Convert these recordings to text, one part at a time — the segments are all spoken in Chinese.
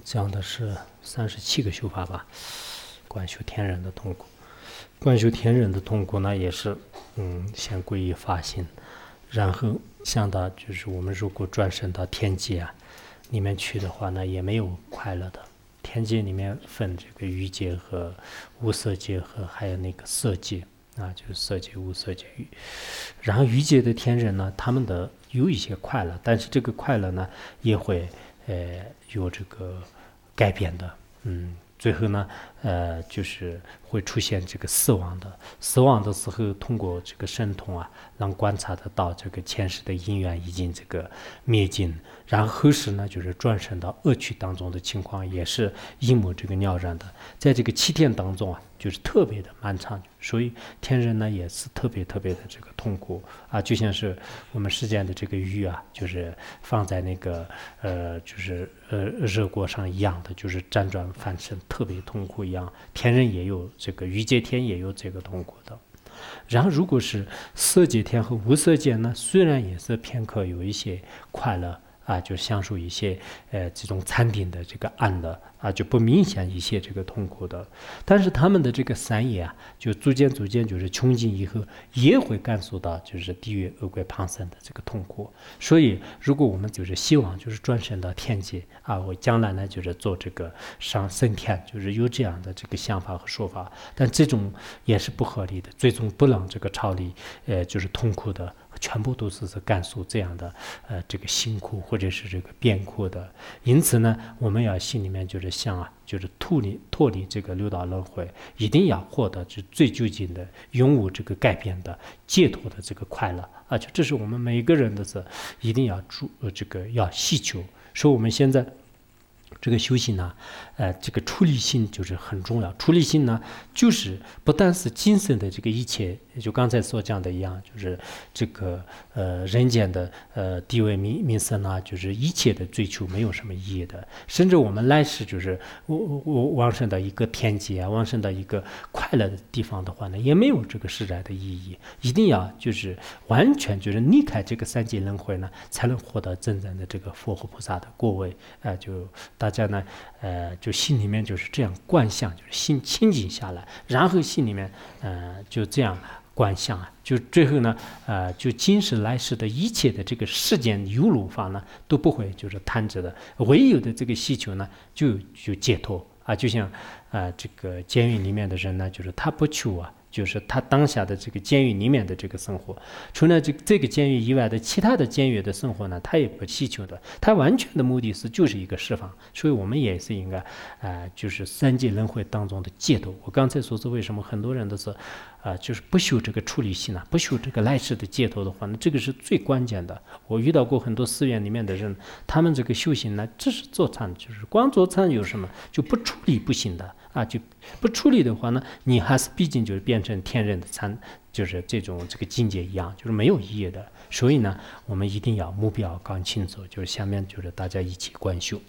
讲的是37个修法吧，观修天人的痛苦。观修天人的痛苦呢，也是先皈依发心，然后想到就是我们如果转生到天界里面去的话呢，也没有快乐的。天界里面分这个欲界和无色界和还有那个色界就是色界、无色界、欲。然后欲界的天人呢，他们的有一些快乐，但是这个快乐呢也会有这个改变的，最后呢就是会出现这个死亡的时候，通过这个神通能观察得到这个前世的因缘已经这个灭尽，然后后世呢就是转生到恶趣当中的情况也是一模这个了然的。在这个7天当中就是特别的漫长，所以天人呢也是特别的这个痛苦就像是我们世间的这个鱼就是放在那个就是热锅上一样的，就是辗转反生，特别痛苦一样。天人也有这个欲界天也有这个痛苦的。然后如果是色界天和无色界呢，虽然也是片刻有一些快乐就享受一些这种禅定的这个安乐就不明显一些这个痛苦的，但是他们的这个三业就逐渐就是穷尽以后，也会感受到就是地狱恶鬼旁生的这个痛苦。所以如果我们就是希望就是转生到天界我将来呢就是做这个上升天，就是有这样的这个想法和说法，但这种也是不合理的，最终不能这个超离就是痛苦的，全部都是感受这样的这个辛苦或者是这个变苦的。因此呢，我们要心里面就是想就是脱离这个六道轮回，一定要获得最究竟的永无这个改变的解脱的这个快乐就这是我们每一个人的是一定要这个要希求。所以我们现在这个修行呢这个出离心就是很重要。出离心呢就是不但是今生的这个一切，就刚才所讲的一样，就是这个人间的地位名声就是一切的追求没有什么意义的，甚至我们来世就是往生到一个天界往生到一个快乐的地方的话呢，也没有这个实在的意义。一定要就是完全就是离开这个三界轮回呢，才能获得真正的这个佛和菩萨的果位就大家呢就心里面就是这样观想，就是心清净下来，然后心里面就这样观想就最后呢就今世来世的一切的这个世间有漏法呢都不会就是贪执的，唯有的这个需求呢就解脱就像这个监狱里面的人呢，就是他不求就是他当下的这个监狱里面的这个生活，除了这个监狱以外的其他的监狱的生活呢，他也不祈求的，他完全的目的就是一个释放。所以我们也是应该就是三界轮回当中的解脱。我刚才说是为什么很多人都是就是不修这个出离心不修这个来世的解脱的话呢，这个是最关键的。我遇到过很多寺院里面的人，他们这个修行呢，只是做禅，就是光做禅有什么就不出离不行的就不处理的话呢，你还是毕竟就是变成天人的禅，就是这个境界一样，就是没有意义的。所以呢，我们一定要目标搞清楚，就是下面就是大家一起观修。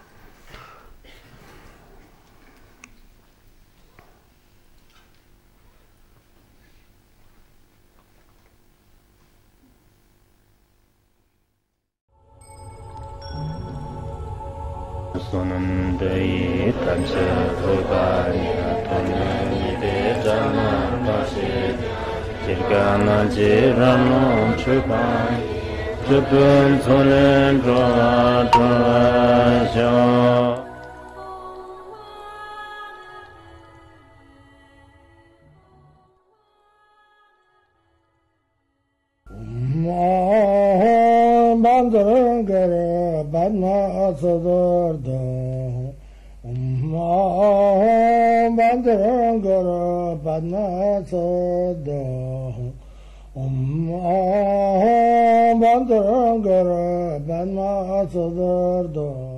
Sonam dei tamsa thogaya tonne de jana pase jirgana jirano chupai jupun solen dra dra Bandara Badna Sadarda Bandara Badna Sada Bandara Badna Sadarda